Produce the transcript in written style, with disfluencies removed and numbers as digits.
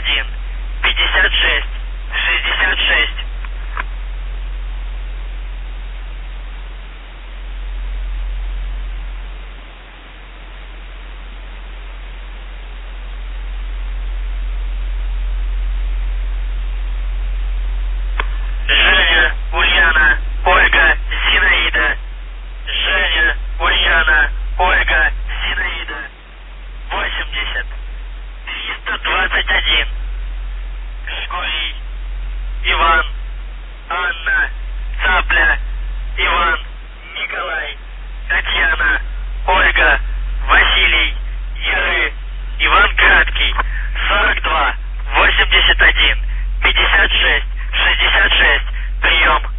21, 56, 66. Женя, Ульяна, Ольга, Зинаида. Женя, Ульяна, Ольга, Зинаида. 80, 321. Григорий, Иван, Анна, Цапля, Иван, Николай, Татьяна, Ольга, Василий, Яры, Иван Краткий. 42, 81, 56, 66. Прием.